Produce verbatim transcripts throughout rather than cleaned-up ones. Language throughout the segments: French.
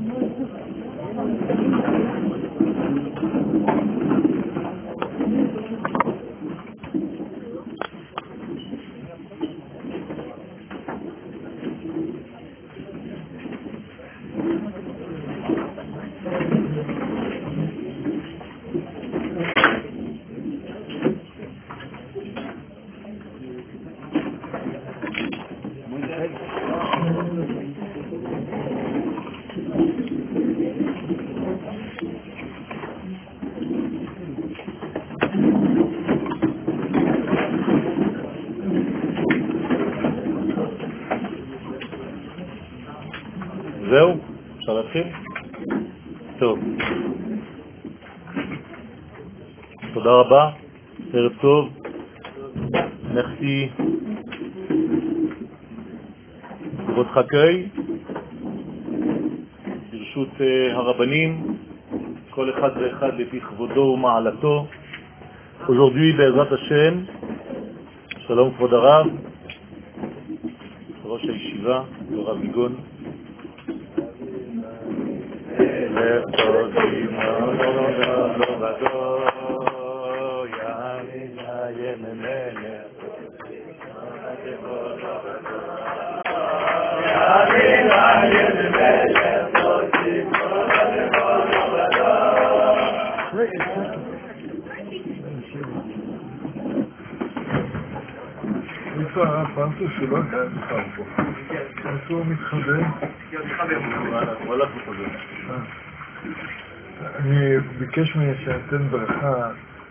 זהו? אפשר להתחיל? טוב. תודה רבה. ערב טוב. merci. votre accueil. ברשות הרבנים, כל אחד ואחד לפי כבודו ומעלתו. aujourd'hui, בעזרת השם, שלום כבוד הרב, ראש הישיבה, הרב ניגון. איפה הפרסו שלא כאן בכלל פה? איפה הוא מתחבר? הוא הלך וחוזר. אני ביקש ממני שאתן ברכה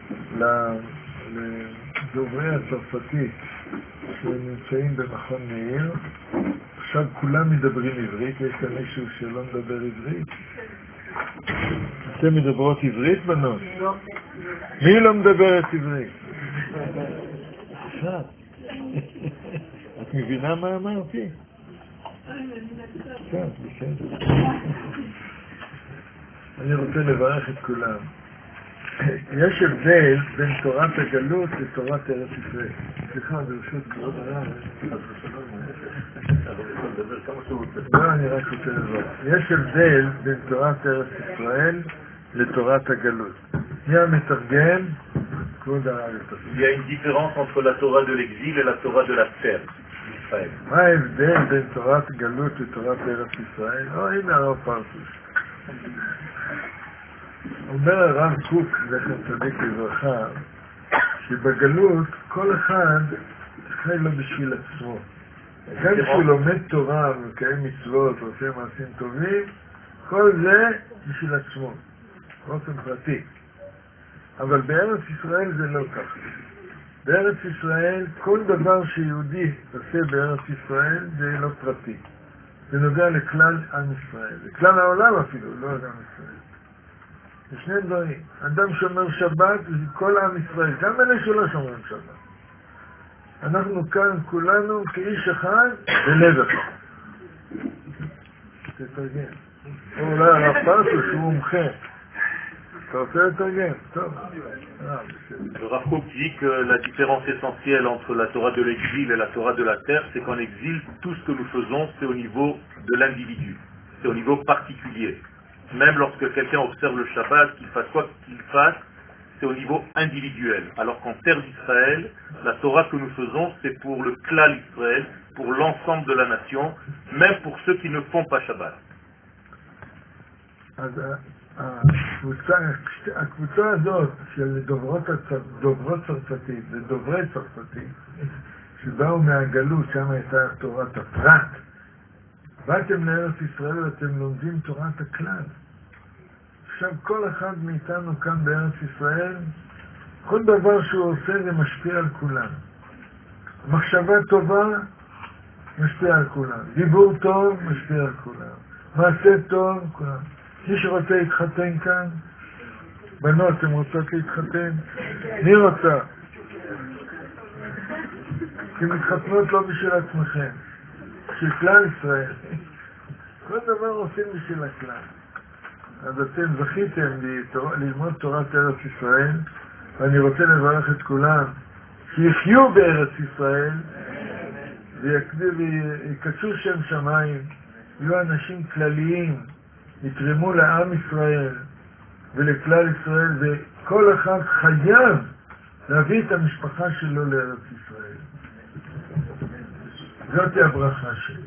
לדוברי הצרפתית שנמצאים במכון מאיר. עכשיו כולם מדברים עברית, יש כאן מישהו שלא מדבר עברית? אתם מדברות עברית בנות? לא. מי לא מדברת עברית? עכשיו. את מבינה מה אמרתי? כן, בסדר. אני רוצה לברך את כולם. יש הבדל בין תורת הגלות לתורת ארץ ישראל. סליחה, ברשות כבוד הרב. לא, אני רק רוצה לברך. יש הבדל בין תורת ארץ ישראל לתורת הגלות. מי המתרגם? כבוד הרב יתרגם. Il y a une différence entre la Torah de l'exil et la Torah de la terre d'Israël. מה ההבדל בין תורת גלות לתורת ארץ ישראל? או, הנה הרב פרסוש. אומר הרב קוק, זכר צדיק לברכה, שבגלות כל אחד חי לו בשביל עצמו. גם כשהוא לומד תורה ומקיים מצוות ועושה מעשים טובים, כל זה בשביל עצמו, באופן פרטי. אבל בארץ ישראל זה לא ככה. בארץ ישראל, כל דבר שיהודי עושה בארץ ישראל זה לא פרטי. זה נוגע לכלל עם ישראל. זה כלל העולם אפילו, לא עם ישראל. זה שני דברים. אדם שומר שבת זה כל עם ישראל, גם אלה שלא שומרים שבת. אנחנו כאן כולנו כאיש אחד בלב אחד. תתרגם. או אולי הרב פרסוש שהוא מומחה. Le Rav Kook dit que la différence essentielle entre la Torah de l'exil et la Torah de la terre, c'est qu'en exil, tout ce que nous faisons, c'est au niveau de l'individu, c'est au niveau particulier. Même lorsque quelqu'un observe le Shabbat, qu'il fasse quoi qu'il fasse, c'est au niveau individuel. Alors qu'en terre d'Israël, la Torah que nous faisons, c'est pour le klal Israël, pour l'ensemble de la nation, même pour ceux qui ne font pas Shabbat. הקבוצה הזאת של דוברות צרפתית ודוברי צרפתית שבאו מהגלות, שם הייתה תורת הפרט, באתם לארץ ישראל ואתם לומדים תורת הכלל. עכשיו כל אחד מאיתנו כאן בארץ ישראל, כל דבר שהוא עושה זה משפיע על כולם. מחשבה טובה משפיע על כולם, דיבור טוב משפיע על כולם, מעשה טוב כולם. מי שרוצה להתחתן כאן, בנות, אתם רוצות להתחתן? מי רוצה? כי מתחתנות לא בשביל עצמכם, בשביל כלל ישראל. כל דבר עושים בשביל הכלל. אז אתם זכיתם ללמוד תורת ארץ ישראל, ואני רוצה לברך את כולם שיחיו בארץ ישראל, ויקדשו שם שמיים, יהיו אנשים כלליים, יתרמו לעם ישראל ולכלל ישראל, וכל אחד חייב להביא את המשפחה שלו לארץ ישראל. זאת היא הברכה שלי.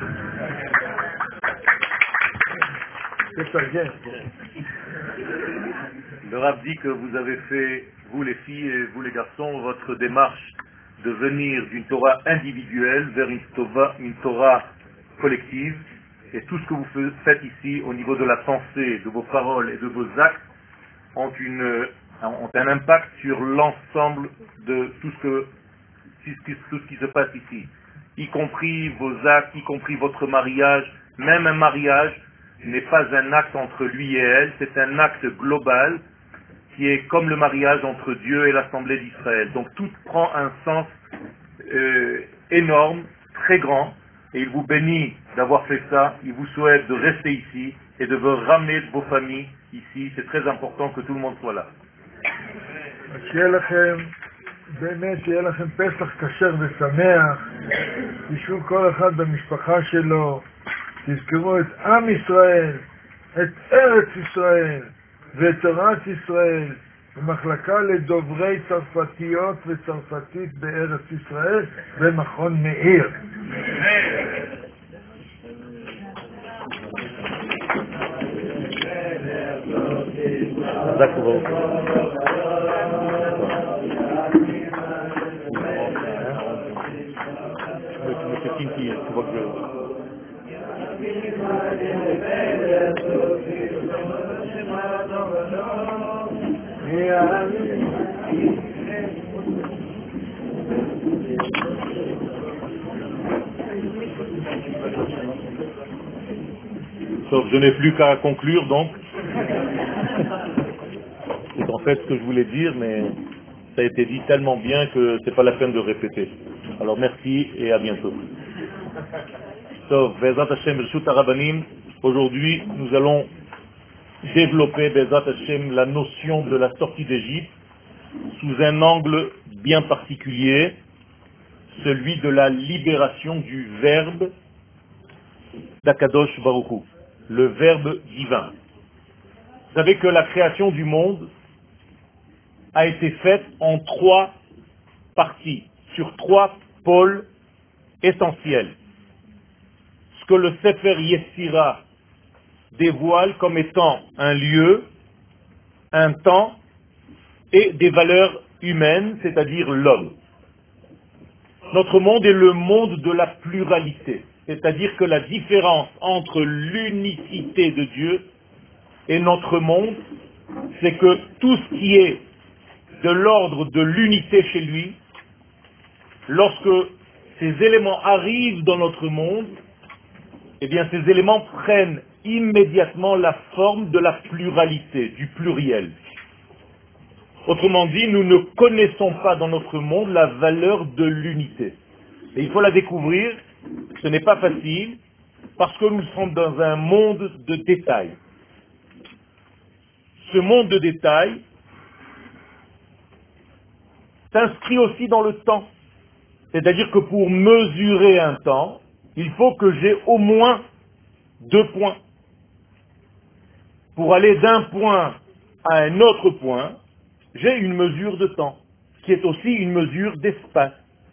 Le Rav dit que vous avez fait, vous les filles et vous les garçons, votre démarche de venir d'une Torah individuelle vers une Torah, une Torah collective, et tout ce que vous faites ici au niveau de la pensée, de vos paroles et de vos actes ont, une, ont un impact sur l'ensemble de tout ce, que, tout ce qui se passe ici, y compris vos actes, y compris votre mariage. Même un mariage n'est pas un acte entre lui et elle, c'est un acte global qui est comme le mariage entre Dieu et l'Assemblée d'Israël. Donc tout prend un sens euh, énorme, très grand, et il vous bénit d'avoir fait ça, il vous souhaite de rester ici et de vous ramener vos familles ici. C'est très important que tout le monde soit là. שיהיה לכם, באמת שיהיה לכם פסח כשר ושמח, תשבו כל אחד במשפחה שלו, תזכרו את עם ישראל, את ארץ ישראל ואת תורת ישראל, במחלקה לדוברי צרפתיות וצרפתית בארץ ישראל במכון מאיר. Sauf je n'ai plus qu'à conclure donc. C'est en fait ce que je voulais dire, mais ça a été dit tellement bien que c'est pas la peine de répéter. Alors merci et à bientôt. Sauf Bezat Hashem Reshut HaRabbanim, aujourd'hui nous allons développer Bezat Hashem la notion de la sortie d'Égypte sous un angle bien particulier, celui de la libération du verbe d'Akadosh Baruch Hu, le verbe divin. Vous savez que la création du monde a été faite en trois parties, sur trois pôles essentiels. Ce que le Sefer Yetzira dévoile comme étant un lieu, un temps et des valeurs humaines, c'est-à-dire l'homme. Notre monde est le monde de la pluralité, c'est-à-dire que la différence entre l'unicité de Dieu et notre monde, c'est que tout ce qui est de l'ordre de l'unité chez lui, lorsque ces éléments arrivent dans notre monde, eh bien ces éléments prennent immédiatement la forme de la pluralité, du pluriel. Autrement dit, nous ne connaissons pas dans notre monde la valeur de l'unité. Et il faut la découvrir, ce n'est pas facile, parce que nous sommes dans un monde de détails. Ce monde de détails s'inscrit aussi dans le temps. C'est-à-dire que pour mesurer un temps, il faut que j'ai au moins deux points. Pour aller d'un point à un autre point, j'ai une mesure de temps, qui est aussi une mesure d'espace.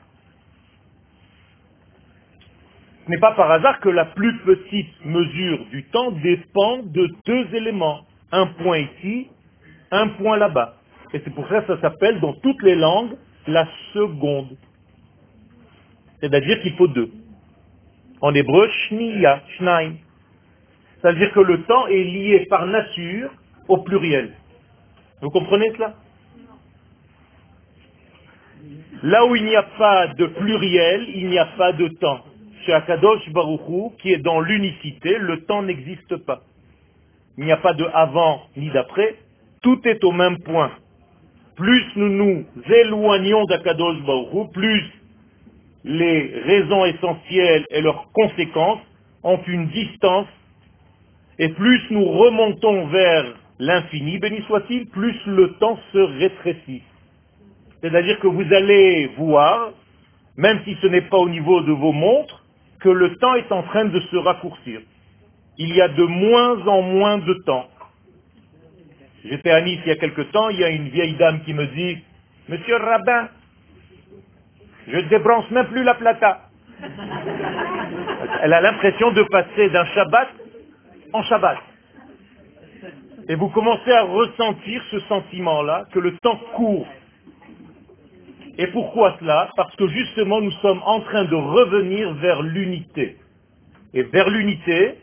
Ce n'est pas par hasard que la plus petite mesure du temps dépend de deux éléments. Un point ici, un point là-bas. Et c'est pour ça que ça s'appelle dans toutes les langues la seconde. C'est-à-dire qu'il faut deux. En hébreu, shniya, shnaim. C'est-à-dire que le temps est lié par nature au pluriel. Vous comprenez cela? Là où il n'y a pas de pluriel, il n'y a pas de temps. Chez Akadosh Baruch Hu, qui est dans l'unicité, le temps n'existe pas. Il n'y a pas de avant ni d'après, tout est au même point. Plus nous nous éloignons d'Akadosh Baruch Hu, plus les raisons essentielles et leurs conséquences ont une distance, et plus nous remontons vers l'infini, béni soit-il, plus le temps se rétrécit. C'est-à-dire que vous allez voir, même si ce n'est pas au niveau de vos montres, que le temps est en train de se raccourcir. il y a de moins en moins de temps. J'étais à Nice il y a quelque temps, il y a une vieille dame qui me dit « Monsieur le rabbin, je ne débranche même plus la plata. » Elle a l'impression de passer d'un Shabbat en Shabbat. Et vous commencez à ressentir ce sentiment-là, que le temps court. Et pourquoi cela? Parce que justement, nous sommes en train de revenir vers l'unité. Et vers l'unité,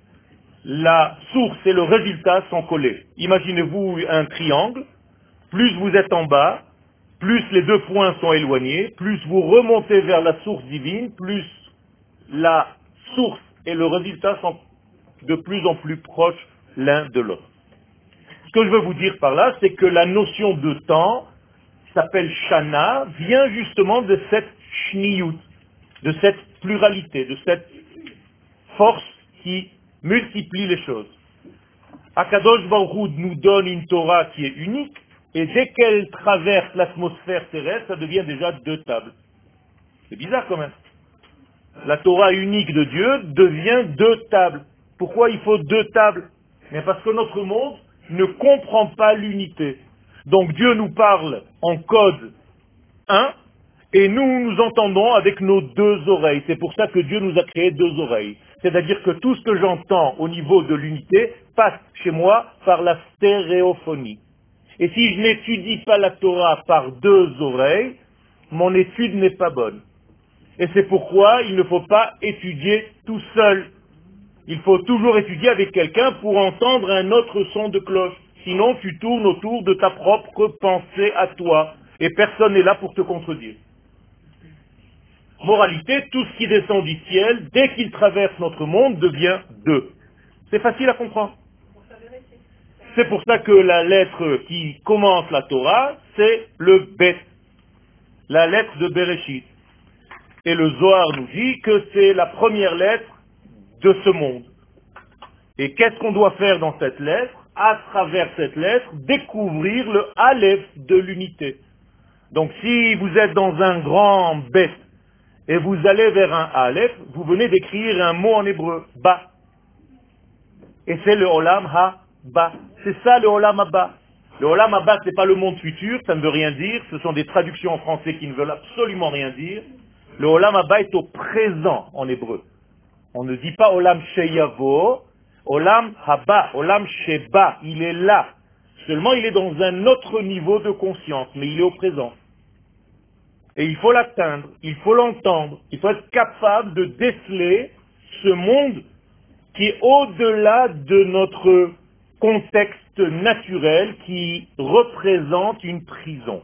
la source et le résultat sont collés. Imaginez-vous un triangle. Plus vous êtes en bas, plus les deux points sont éloignés, plus vous remontez vers la source divine, plus la source et le résultat sont de plus en plus proches l'un de l'autre. Ce que je veux vous dire par là, c'est que la notion de temps s'appelle Shana, vient justement de cette Shniyut, de cette pluralité, de cette force qui multiplie les choses. Akadosh Baruch Hu nous donne une Torah qui est unique, et dès qu'elle traverse l'atmosphère terrestre, ça devient déjà deux tables. C'est bizarre quand même. La Torah unique de Dieu devient deux tables. Pourquoi il faut deux tables? Mais parce que notre monde ne comprend pas l'unité. Donc Dieu nous parle en code un, et nous nous entendons avec nos deux oreilles. C'est pour ça que Dieu nous a créé deux oreilles. C'est-à-dire que tout ce que j'entends au niveau de l'unité passe chez moi par la stéréophonie. Et si je n'étudie pas la Torah par deux oreilles, mon étude n'est pas bonne. Et c'est pourquoi il ne faut pas étudier tout seul. Il faut toujours étudier avec quelqu'un pour entendre un autre son de cloche. Sinon, tu tournes autour de ta propre pensée à toi. Et personne n'est là pour te contredire. Moralité, tout ce qui descend du ciel, dès qu'il traverse notre monde, devient deux. C'est facile à comprendre. C'est pour ça que la lettre qui commence la Torah, c'est le Bet, la lettre de Bereshit. Et le Zohar nous dit que c'est la première lettre de ce monde. Et qu'est-ce qu'on doit faire dans cette lettre? À travers cette lettre, découvrir le Aleph de l'unité. Donc si vous êtes dans un grand Bet, et vous allez vers un Aleph, vous venez d'écrire un mot en hébreu, Ba. Et c'est le Olam Ha-Ba. C'est ça le Olam Ha-Ba. Le Olam Ha-Ba, ce n'est pas le monde futur, ça ne veut rien dire, ce sont des traductions en français qui ne veulent absolument rien dire. Le Olam Ha-Ba est au présent en hébreu. On ne dit pas Olam Sheyavo, Olam Haba, Olam Sheba, il est là. Seulement il est dans un autre niveau de conscience, mais il est au présent. Et il faut l'atteindre, il faut l'entendre, il faut être capable de déceler ce monde qui est au-delà de notre contexte naturel qui représente une prison.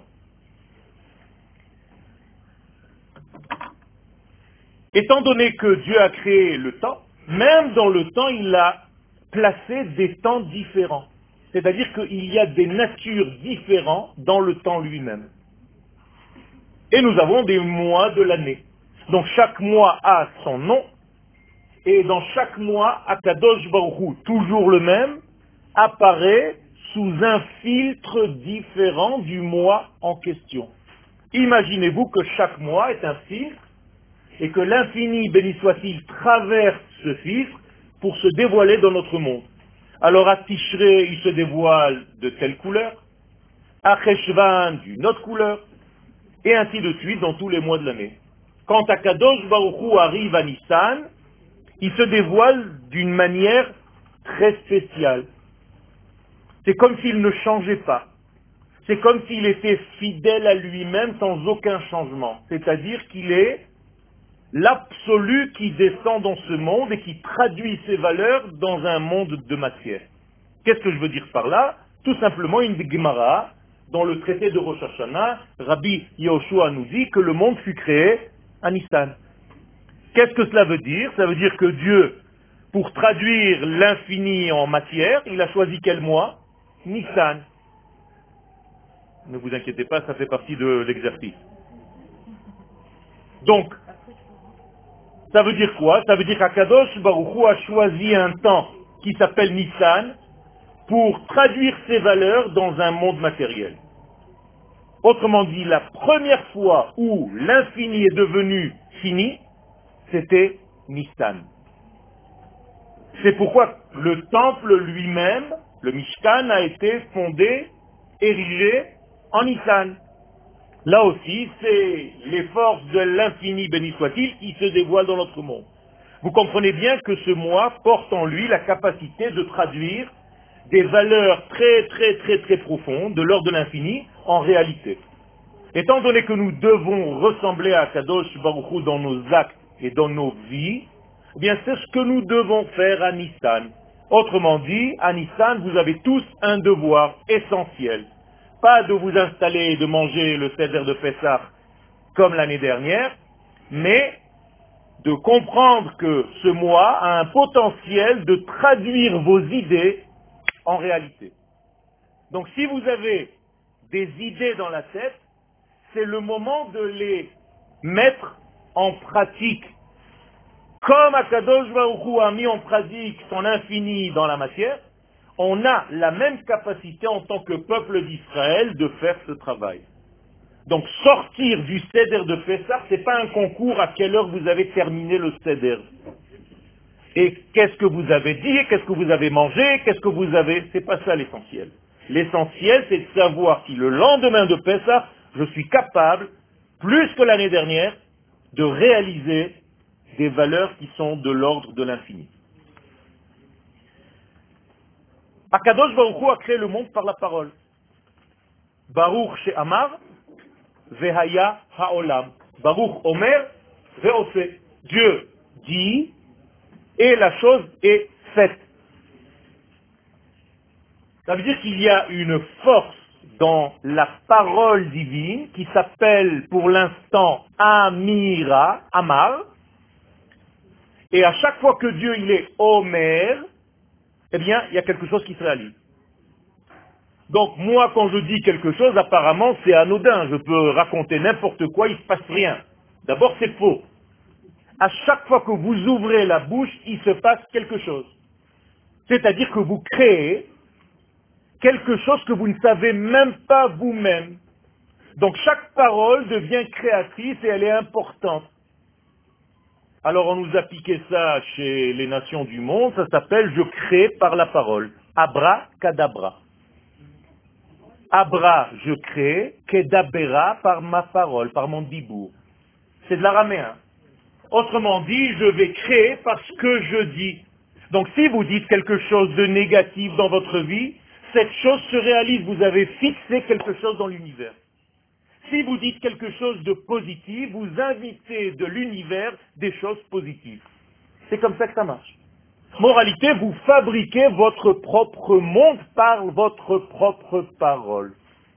Étant donné que Dieu a créé le temps, même dans le temps, il a placé des temps différents. C'est-à-dire qu'il y a des natures différentes dans le temps lui-même. Et nous avons des mois de l'année. Donc chaque mois a son nom, et dans chaque mois, Akadosh Baruch Hu, toujours le même, apparaît sous un filtre différent du mois en question. Imaginez-vous que chaque mois est un filtre, et que l'infini, béni soit-il, traverse ce filtre pour se dévoiler dans notre monde. Alors à Tishré, il se dévoile de telle couleur, à Cheshvan d'une autre couleur, et ainsi de suite dans tous les mois de l'année. Quand Akadosh Baruch Hu arrive à Nissan, il se dévoile d'une manière très spéciale. C'est comme s'il ne changeait pas. C'est comme s'il était fidèle à lui-même sans aucun changement. C'est-à-dire qu'il est l'absolu qui descend dans ce monde et qui traduit ses valeurs dans un monde de matière. Qu'est-ce que je veux dire par là? Tout simplement une Gemara, dans le traité de Rosh Hashanah, Rabbi Yehoshua nous dit que le monde fut créé à Nissan. Qu'est-ce que cela veut dire? Ça veut dire que Dieu, pour traduire l'infini en matière, il a choisi quel mois? Nissan. Ne vous inquiétez pas, ça fait partie de l'exercice. Donc, ça veut dire quoi? Ça veut dire qu'Akadosh Baruch Hu a choisi un temps qui s'appelle Nissan pour traduire ses valeurs dans un monde matériel. Autrement dit, la première fois où l'infini est devenu fini, c'était Nissan. C'est pourquoi le temple lui-même, le Mishkan, a été fondé, érigé en Nissan. Là aussi, c'est les forces de l'infini, béni soit-il, qui se dévoilent dans notre monde. Vous comprenez bien que ce moi porte en lui la capacité de traduire des valeurs très très très très profondes de l'ordre de l'infini en réalité. Étant donné que nous devons ressembler à Kadosh Baruch Hu dans nos actes et dans nos vies, eh bien c'est ce que nous devons faire à Nissan. Autrement dit, à Nissan, vous avez tous un devoir essentiel. Pas de vous installer et de manger le Seder de Pessah comme l'année dernière, mais de comprendre que ce moi a un potentiel de traduire vos idées en réalité. Donc si vous avez des idées dans la tête, c'est le moment de les mettre en pratique. Comme Akadosh Baruch Hu a mis en pratique son infini dans la matière, on a la même capacité en tant que peuple d'Israël de faire ce travail. Donc sortir du Seder de Pessah, ce n'est pas un concours à quelle heure vous avez terminé le Seder. Et qu'est-ce que vous avez dit, qu'est-ce que vous avez mangé, qu'est-ce que vous avez... C'est pas ça l'essentiel. L'essentiel, c'est de savoir si le lendemain de Pessah, je suis capable, plus que l'année dernière, de réaliser des valeurs qui sont de l'ordre de l'infini. Akadosh Baruch Hu a créé le monde par la parole. Baruch she'amar vehaya ha'olam. Baruch omer ve'ose. Dieu dit et la chose est faite. Ça veut dire qu'il y a une force dans la parole divine qui s'appelle pour l'instant Amira, Amar. Et à chaque fois que Dieu il est Omer, eh bien, il y a quelque chose qui se réalise. Donc, moi, quand je dis quelque chose, apparemment, c'est anodin. Je peux raconter n'importe quoi, il ne se passe rien. D'abord, c'est faux. À chaque fois que vous ouvrez la bouche, il se passe quelque chose. C'est-à-dire que vous créez quelque chose que vous ne savez même pas vous-même. Donc, chaque parole devient créatrice et elle est importante. Alors on nous a piqué ça chez les nations du monde, ça s'appelle je crée par la parole. Abra kadabra. Abra, je crée, kedabera par ma parole, par mon dibour. C'est de l'araméen. Autrement dit, je vais créer parce que je dis. Donc si vous dites quelque chose de négatif dans votre vie, cette chose se réalise, vous avez fixé quelque chose dans l'univers. Si vous dites quelque chose de positif, vous invitez de l'univers des choses positives. C'est comme ça que ça marche. Moralité, vous fabriquez votre propre monde par votre propre parole.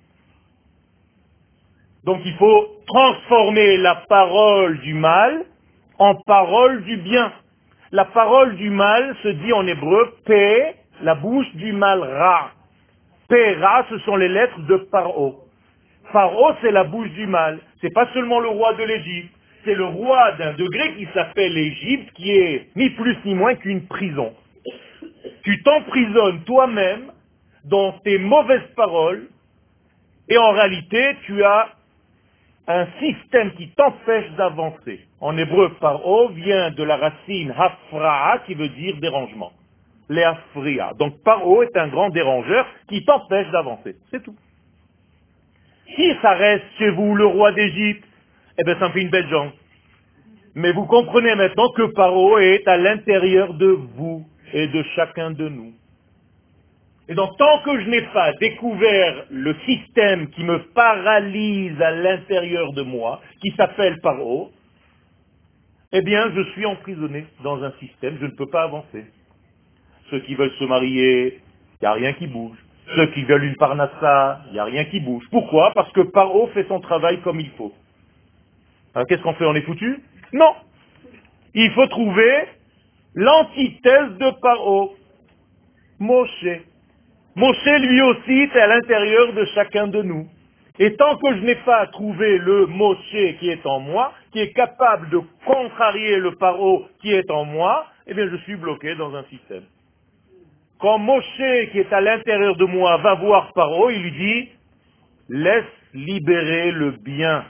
Donc il faut transformer la parole du mal en parole du bien. La parole du mal se dit en hébreu P, la bouche du mal Ra. P, Ra, ce sont les lettres de Paro. Pharaon, c'est la bouche du mal. C'est pas seulement le roi de l'Égypte. C'est le roi d'un degré qui s'appelle l'Égypte, qui est ni plus ni moins qu'une prison. Tu t'emprisonnes toi-même dans tes mauvaises paroles, et en réalité, tu as un système qui t'empêche d'avancer. En hébreu, Pharaon vient de la racine hafra'a, qui veut dire dérangement. Les hafria. Donc Pharaon est un grand dérangeur qui t'empêche d'avancer. C'est tout. Si ça reste chez vous, le roi d'Égypte, eh bien ça me fait une belle jambe. Mais vous comprenez maintenant que Paro est à l'intérieur de vous et de chacun de nous. Et donc tant que je n'ai pas découvert le système qui me paralyse à l'intérieur de moi, qui s'appelle Paro, eh bien je suis emprisonné dans un système, je ne peux pas avancer. Ceux qui veulent se marier, il n'y a rien qui bouge. Ceux qui veulent une parnassa, il n'y a rien qui bouge. Pourquoi? Parce que Paro fait son travail comme il faut. Alors qu'est-ce qu'on fait? On est foutu? Non. Il faut trouver l'antithèse de Paro. Moshe. Moshe lui aussi est à l'intérieur de chacun de nous. Et tant que je n'ai pas trouvé le Moshe qui est en moi, qui est capable de contrarier le Paro qui est en moi, eh bien je suis bloqué dans un système. Quand Moshe, qui est à l'intérieur de moi, va voir Paro, il lui dit « Laisse libérer le bien.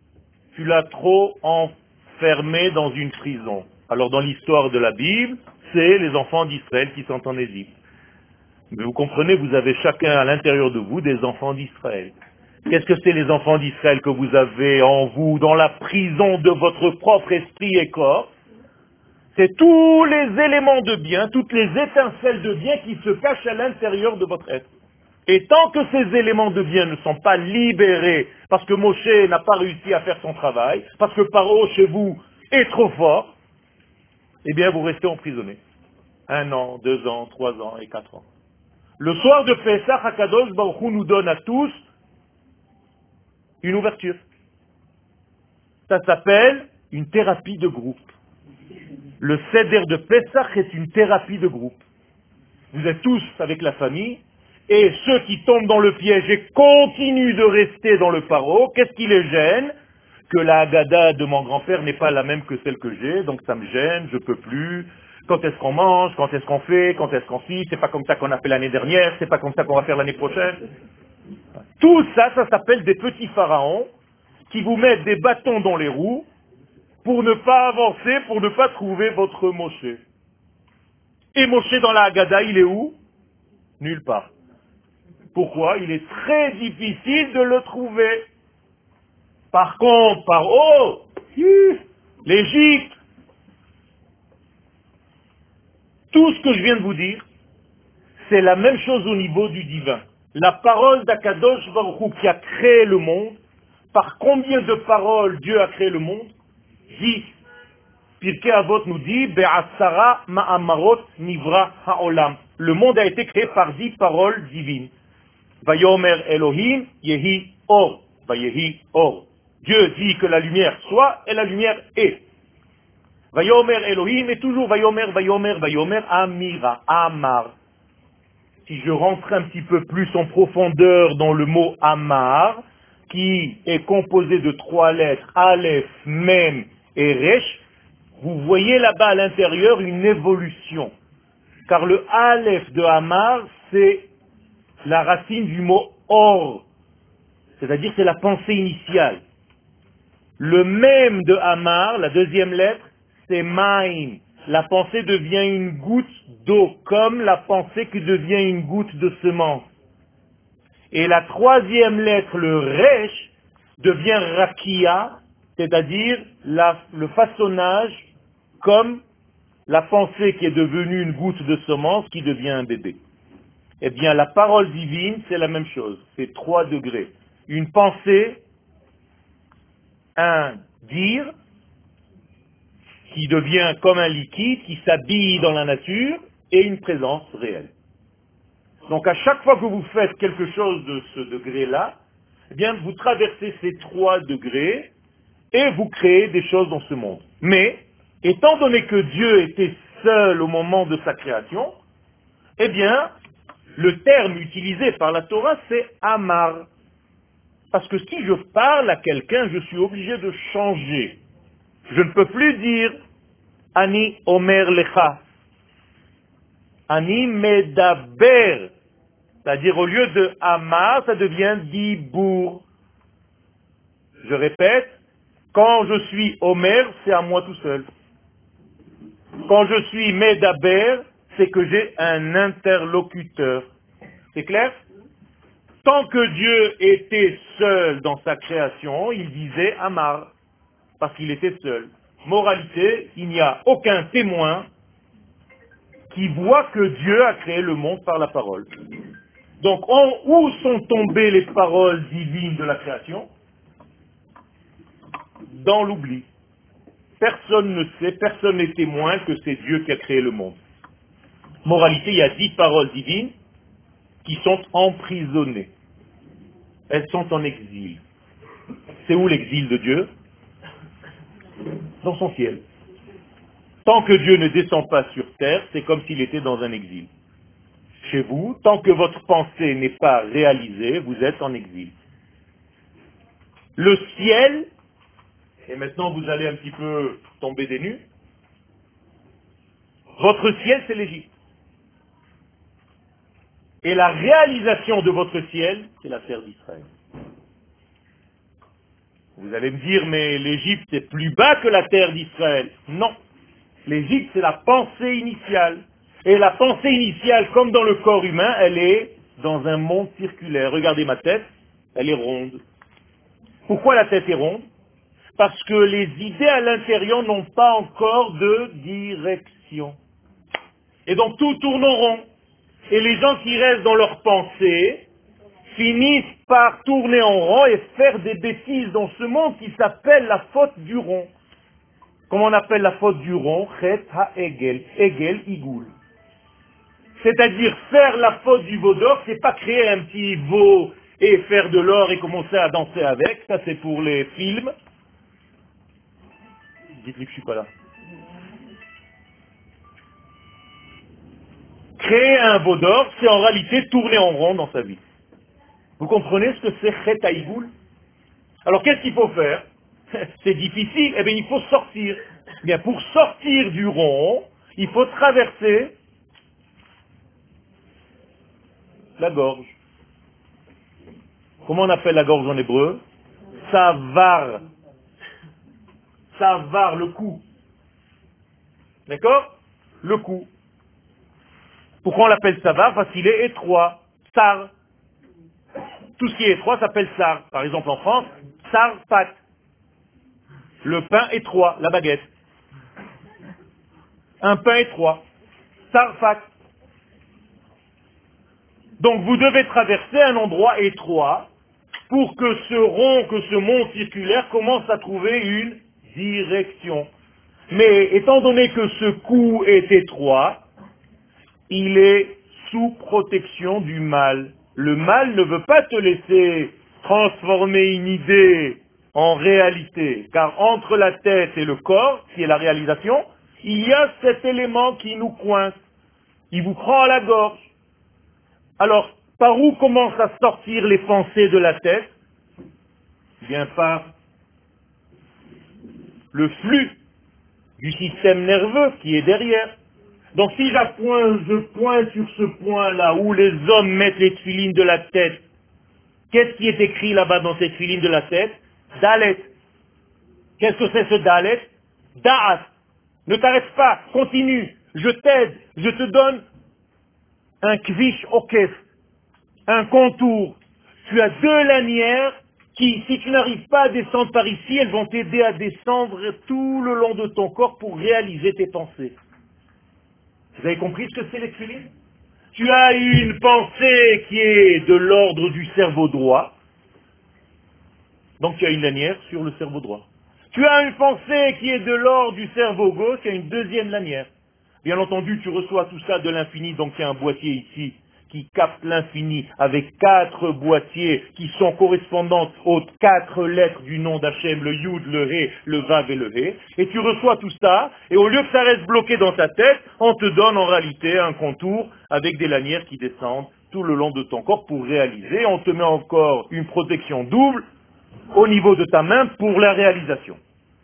Tu l'as trop enfermé dans une prison. » Alors dans l'histoire de la Bible, c'est les enfants d'Israël qui sont en Égypte. Mais vous comprenez, vous avez chacun à l'intérieur de vous des enfants d'Israël. Qu'est-ce que c'est les enfants d'Israël que vous avez en vous, dans la prison de votre propre esprit et corps? C'est tous les éléments de bien, toutes les étincelles de bien qui se cachent à l'intérieur de votre être. Et tant que ces éléments de bien ne sont pas libérés, parce que Moshe n'a pas réussi à faire son travail, parce que Paro chez vous est trop fort, eh bien vous restez emprisonné. Un an, deux ans, trois ans et quatre ans. Le soir de Pessah, Hakadosh Baruch Hu nous donne à tous une ouverture. Ça s'appelle une thérapie de groupe. Le Seder de Pessah est une thérapie de groupe. Vous êtes tous avec la famille, et ceux qui tombent dans le piège et continuent de rester dans le paro, qu'est-ce qui les gêne? Que la Haggadah de mon grand-père n'est pas la même que celle que j'ai, donc ça me gêne, je peux plus. Quand est-ce qu'on mange? Quand est-ce qu'on fait? Quand est-ce qu'on fit? C'est pas comme ça qu'on a fait l'année dernière, c'est pas comme ça qu'on va faire l'année prochaine. Tout ça, ça s'appelle des petits pharaons qui vous mettent des bâtons dans les roues pour ne pas avancer, pour ne pas trouver votre Moshe. Et Moshe dans la Haggadah, il est où? Nulle part. Pourquoi? Il est très difficile de le trouver. Par contre, par oh, l'Égypte, tout ce que je viens de vous dire, c'est la même chose au niveau du divin. La parole d'Akadosh Baruch Hu qui a créé le monde, par combien de paroles Dieu a créé le monde? Dix. Pirkei Avot nous dit, Be'asara ma'amarot nivra ha'olam. Le monde a été créé par dix paroles divines. Vayomer Elohim yehi or. Vayehi or. Dieu dit que la lumière soit, et la lumière est. Vayomer Elohim est toujours Vayomer, Vayomer, Vayomer, Amira, Amar. Si je rentre un petit peu plus en profondeur dans le mot Amar, qui est composé de trois lettres, Aleph, Mem et Resh, vous voyez là-bas à l'intérieur une évolution. Car le Aleph de Amar, c'est la racine du mot Or, c'est-à-dire c'est la pensée initiale. Le Mem de Amar, la deuxième lettre, c'est Maïm. La pensée devient une goutte d'eau, comme la pensée qui devient une goutte de semence. Et la troisième lettre, le Resh, devient Rakia, c'est-à-dire la- le façonnage comme la pensée qui est devenue une goutte de semence qui devient un bébé. Eh bien, la parole divine, c'est la même chose. C'est trois degrés. Une pensée, un dire, qui devient comme un liquide, qui s'habille dans la nature, et une présence réelle. Donc à chaque fois que vous faites quelque chose de ce degré-là, eh bien vous traversez ces trois degrés et vous créez des choses dans ce monde. Mais, étant donné que Dieu était seul au moment de sa création, eh bien, le terme utilisé par la Torah, c'est Amar. Parce que si je parle à quelqu'un, je suis obligé de changer. Je ne peux plus dire Ani Omer Lecha. Ani Medaber. C'est-à-dire au lieu de Amar, ça devient Dibour. Je répète, quand je suis Omer, c'est à moi tout seul. Quand je suis Medaber, c'est que j'ai un interlocuteur. C'est clair? Tant que Dieu était seul dans sa création, il disait Amar, parce qu'il était seul. Moralité, il n'y a aucun témoin qui voit que Dieu a créé le monde par la parole. Donc, en- où sont tombées les paroles divines de la création? Dans l'oubli. Personne ne sait, personne n'est témoin que c'est Dieu qui a créé le monde. Moralité, il y a dix paroles divines qui sont emprisonnées. Elles sont en exil. C'est où l'exil de Dieu? Dans son ciel. Tant que Dieu ne descend pas sur terre, c'est comme s'il était dans un exil. Chez vous, tant que votre pensée n'est pas réalisée, vous êtes en exil. Le ciel, et maintenant vous allez un petit peu tomber des nues, votre ciel c'est l'Égypte. Et la réalisation de votre ciel, c'est la terre d'Israël. Vous allez me dire, mais l'Égypte est plus bas que la terre d'Israël. Non. L'Égypte, c'est la pensée initiale. Et la pensée initiale, comme dans le corps humain, elle est dans un monde circulaire. Regardez ma tête, elle est ronde. Pourquoi la tête est ronde? Parce que les idées à l'intérieur n'ont pas encore de direction. Et donc tout tourne en rond. Et les gens qui restent dans leur pensée finissent par tourner en rond et faire des bêtises dans ce monde qui s'appelle la faute du rond. Comment on appelle la faute du rond? Chet ha-egel, egel, igoul. C'est-à-dire faire la faute du veau d'or, c'est pas créer un petit veau et faire de l'or et commencer à danser avec, ça c'est pour les films. Dites-lui que je suis pas là. Créer un veau d'or, c'est en réalité tourner en rond dans sa vie. Vous comprenez ce que c'est Chet ha-igoul? Alors qu'est-ce qu'il faut faire? C'est difficile, eh bien il faut sortir. Eh bien pour sortir du rond, il faut traverser la gorge. Comment on appelle la gorge en hébreu? Savar. Savar, le cou. D'accord? Le cou. Pourquoi on l'appelle savar? Parce qu'il est étroit. Sar. Tout ce qui est étroit s'appelle sar. Par exemple en France, sar pat. Le pain étroit, la baguette. Un pain étroit. Sar pat. Donc vous devez traverser un endroit étroit pour que ce rond, que ce monde circulaire commence à trouver une direction. Mais étant donné que ce cou est étroit, il est sous protection du mal. Le mal ne veut pas te laisser transformer une idée en réalité, car entre la tête et le corps, qui est la réalisation, il y a cet élément qui nous coince. Il vous prend à la gorge. Alors, par où commencent à sortir les pensées de la tête? Bien par le flux du système nerveux qui est derrière. Donc si j'appointe, je pointe sur ce point-là où les hommes mettent les tefilines de la tête, qu'est-ce qui est écrit là-bas dans ces tefilines de la tête? Dalet. Qu'est-ce que c'est ce Dalet? Da'at. Ne t'arrête pas, continue, je t'aide, je te donne un kvish okef, un contour. Tu as deux lanières qui, si tu n'arrives pas à descendre par ici, elles vont t'aider à descendre tout le long de ton corps pour réaliser tes pensées. Vous avez compris ce que c'est les tefilines? Tu as une pensée qui est de l'ordre du cerveau droit, donc tu as une lanière sur le cerveau droit. Tu as une pensée qui est de l'ordre du cerveau gauche, il y a une deuxième lanière. Bien entendu, tu reçois tout ça de l'infini, donc il y a un boîtier ici qui capte l'infini avec quatre boîtiers qui sont correspondantes aux quatre lettres du nom d'Hachem, le Yud, le He, le Vav et le He. Et tu reçois tout ça, et au lieu que ça reste bloqué dans ta tête, on te donne en réalité un contour avec des lanières qui descendent tout le long de ton corps pour réaliser. On te met encore une protection double au niveau de ta main pour la réalisation.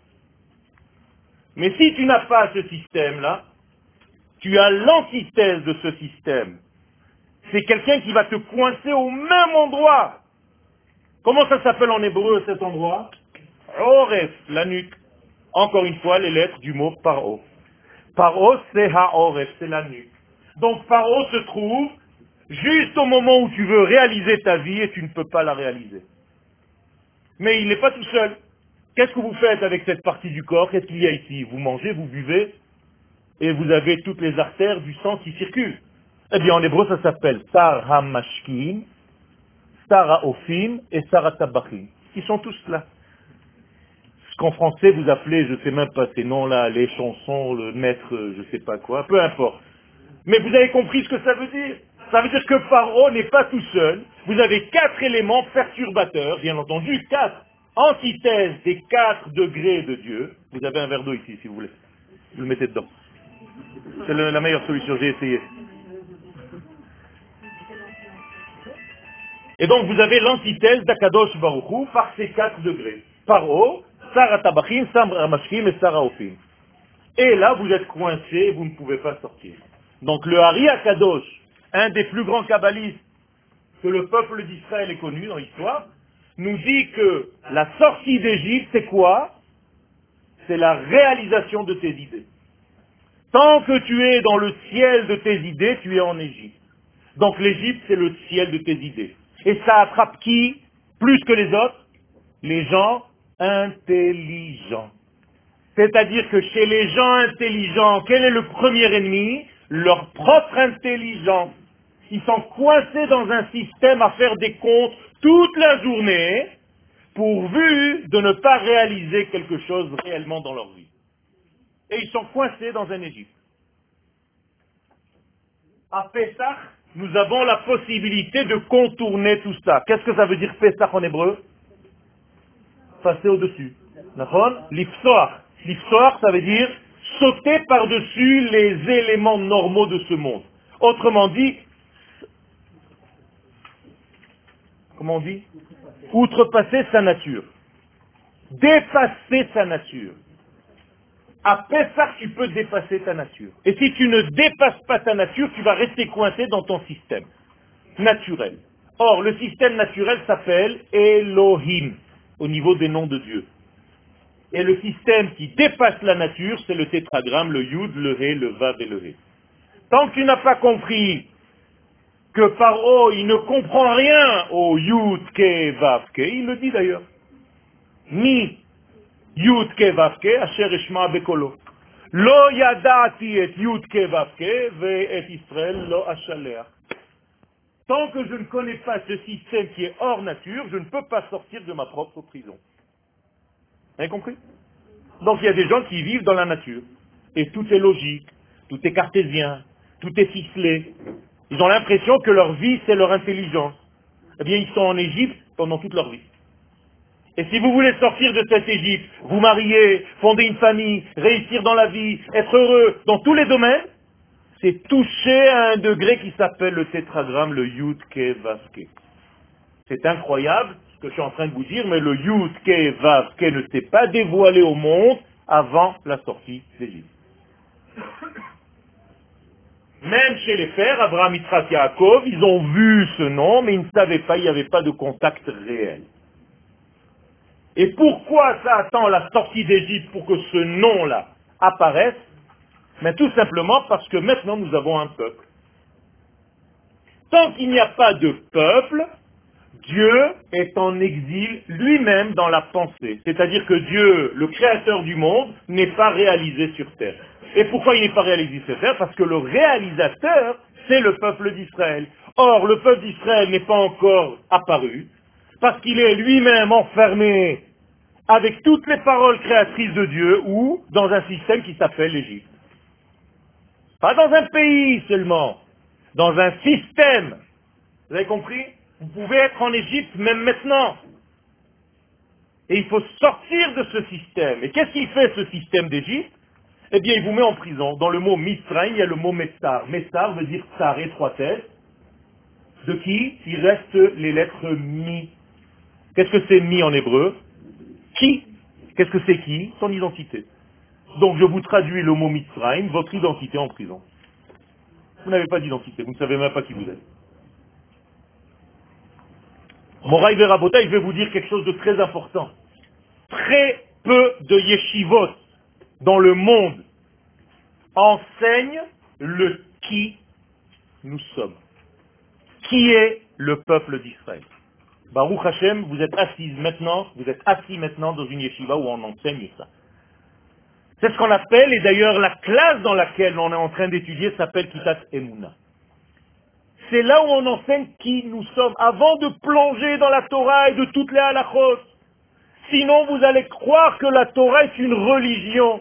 Mais si tu n'as pas ce système-là, tu as l'antithèse de ce système. C'est quelqu'un qui va te coincer au même endroit. Comment ça s'appelle en hébreu cet endroit? Oref, la nuque. Encore une fois, les lettres du mot paro. Paro, c'est ha-oref, c'est la nuque. Donc paro se trouve juste au moment où tu veux réaliser ta vie et tu ne peux pas la réaliser. Mais il n'est pas tout seul. Qu'est-ce que vous faites avec cette partie du corps? Qu'est-ce qu'il y a ici? Vous mangez, vous buvez, et vous avez toutes les artères du sang qui circulent. Eh bien, en hébreu, ça s'appelle Sar HaMashkin, Sar HaOfim et Sar HaTabachim. Ils sont tous là. Ce qu'en français, vous appelez, je ne sais même pas ces noms-là, les chansons, le maître, je ne sais pas quoi, peu importe. Mais vous avez compris ce que ça veut dire? Ça veut dire que Pharaon n'est pas tout seul. Vous avez quatre éléments perturbateurs, bien entendu, quatre antithèses des quatre degrés de Dieu. Vous avez un verre d'eau ici, si vous voulez. Vous le mettez dedans. C'est le- la meilleure solution, j'ai essayé. Et donc vous avez l'antithèse d'Akadosh Baruch Hu par ces quatre degrés. Paro, Sar HaTabachim, Sar HaMashkim et Sar HaOfim. Et là, vous êtes coincé, vous ne pouvez pas sortir. Donc le Hari Akadosh, un des plus grands kabbalistes que le peuple d'Israël ait connu dans l'histoire, nous dit que la sortie d'Égypte, c'est quoi? C'est la réalisation de tes idées. Tant que tu es dans le ciel de tes idées, tu es en Égypte. Donc l'Égypte, c'est le ciel de tes idées. Et ça attrape qui plus que les autres? Les gens intelligents. C'est-à-dire que chez les gens intelligents, quel est le premier ennemi? Leur propre intelligence. Ils sont coincés dans un système à faire des comptes toute la journée, pourvu de ne pas réaliser quelque chose réellement dans leur vie. Et ils sont coincés dans un Égypte. À Pessah, nous avons la possibilité de contourner tout ça. Qu'est-ce que ça veut dire Pessah en hébreu? Passer au-dessus. L'ifsoar. L'ifsoar, ça veut dire sauter par-dessus les éléments normaux de ce monde. Autrement dit, comment on dit? Outrepasser sa nature. Dépasser sa nature. À Pessah, tu peux dépasser ta nature. Et si tu ne dépasses pas ta nature, tu vas rester coincé dans ton système naturel. Or, le système naturel s'appelle Elohim, au niveau des noms de Dieu. Et le système qui dépasse la nature, c'est le tétragramme, le Yud, le He, le Vav et le He. Tant que tu n'as pas compris que Paro, il ne comprend rien au Yud, Ke, Vav, Ke, il le dit d'ailleurs. Mi Yud, Ke, Vav, Ke, Asher Eshma Bekolo. Lo yadati et Yud, Ke, Vav, Ke, ve et Israël lo ashalea. Tant que je ne connais pas ce système qui est hors nature, je ne peux pas sortir de ma propre prison. Vous avez compris? Donc il y a des gens qui vivent dans la nature. Et tout est logique, tout est cartésien, tout est ficelé. Ils ont l'impression que leur vie, c'est leur intelligence. Eh bien, ils sont en Égypte pendant toute leur vie. Et si vous voulez sortir de cette Égypte, vous marier, fonder une famille, réussir dans la vie, être heureux dans tous les domaines, c'est toucher à un degré qui s'appelle le tétragramme, le Yud Ke Vav Ke. C'est incroyable ce que je suis en train de vous dire, mais le Yud Ke Vav Ke ne s'est pas dévoilé au monde avant la sortie d'Égypte. Même chez les pères, Abraham, Yitzhak, Yaakov, ils ont vu ce nom, mais ils ne savaient pas, il n'y avait pas de contact réel. Et pourquoi ça attend la sortie d'Égypte pour que ce nom-là apparaisse? Mais tout simplement parce que maintenant nous avons un peuple. Tant qu'il n'y a pas de peuple, Dieu est en exil lui-même dans la pensée. C'est-à-dire que Dieu, le créateur du monde, n'est pas réalisé sur terre. Et pourquoi il n'est pas réalisé sur terre? Parce que le réalisateur, c'est le peuple d'Israël. Or, le peuple d'Israël n'est pas encore apparu, parce qu'il est lui-même enfermé avec toutes les paroles créatrices de Dieu, ou dans un système qui s'appelle l'Égypte. Pas dans un pays seulement, dans un système. Vous avez compris? Vous pouvez être en Égypte même maintenant. Et il faut sortir de ce système. Et qu'est-ce qu'il fait ce système d'Égypte? Eh bien, il vous met en prison. Dans le mot Mitzrayim, il y a le mot Metsar. Metsar veut dire tsar, étroitesse. De qui? Il reste les lettres Mi. Qu'est-ce que c'est Mi en hébreu? Qui? Qu'est-ce que c'est qui? Son identité. Donc je vous traduis le mot Mitzrayim, votre identité en prison. Vous n'avez pas d'identité, vous ne savez même pas qui vous êtes. Moraï Verabota, je vais vous dire quelque chose de très important. Très peu de yeshivot dans le monde enseignent le qui nous sommes. Qui est le peuple d'Israël? Baruch Hashem, vous êtes assis maintenant, vous êtes assis maintenant dans une yeshiva où on enseigne ça. C'est ce qu'on appelle, et d'ailleurs la classe dans laquelle on est en train d'étudier s'appelle Kitat Emouna. C'est là où on enseigne qui nous sommes, avant de plonger dans la Torah et de toutes les halachot. Sinon vous allez croire que la Torah est une religion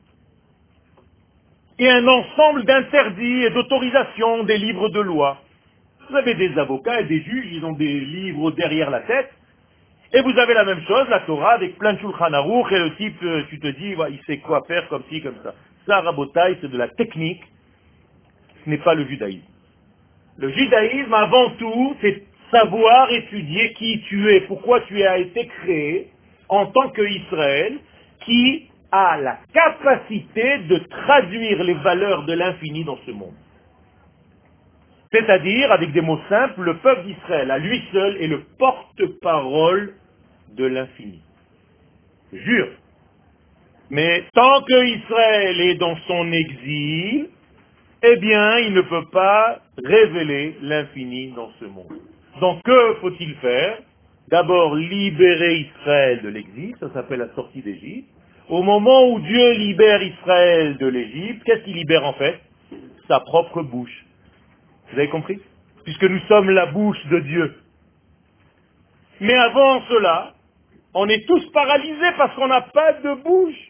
et un ensemble d'interdits et d'autorisations, des livres de loi. Vous avez des avocats et des juges, ils ont des livres derrière la tête. Et vous avez la même chose, la Torah, avec plein de Shulchan Aruch, et le type, euh, tu te dis, ouais, il sait quoi faire comme ci, comme ça. Ça, Rabotai, c'est de la technique, ce n'est pas le judaïsme. Le judaïsme, avant tout, c'est savoir étudier qui tu es, pourquoi tu as été créé en tant qu'Israël, qui a la capacité de traduire les valeurs de l'infini dans ce monde. C'est-à-dire, avec des mots simples, le peuple d'Israël, à lui seul, est le porte-parole de l'infini. Je jure. Mais tant que Israël est dans son exil, eh bien, il ne peut pas révéler l'infini dans ce monde. Donc, que faut-il faire? D'abord, libérer Israël de l'exil, ça s'appelle la sortie d'Égypte. Au moment où Dieu libère Israël de l'Égypte, qu'est-ce qu'il libère en fait? Sa propre bouche. Vous avez compris? Puisque nous sommes la bouche de Dieu. Mais avant cela, on est tous paralysés parce qu'on n'a pas de bouche.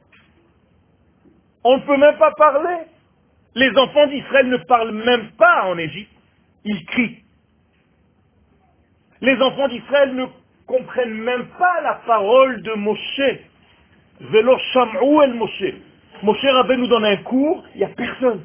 On ne peut même pas parler. Les enfants d'Israël ne parlent même pas en Égypte. Ils crient. Les enfants d'Israël ne comprennent même pas la parole de Moshe. Velo sham'u el Moshe. Moshe Rabbeinu nous donne un cours, il n'y a personne.